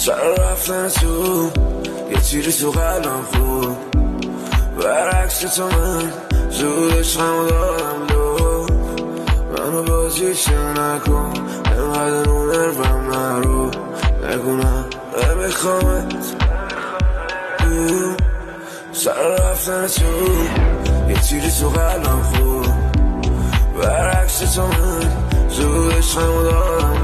سر رفتن تو یه تیری تو قلبم خوب، برعکس تو من زودش همو دارم دو. منو بازیشه نکن انقدر رو نرفم نرو نگونم نمیخوامت. سر رفتن تو یه تیری تو قلبم خوب، برعکس تو من زودش همو دارم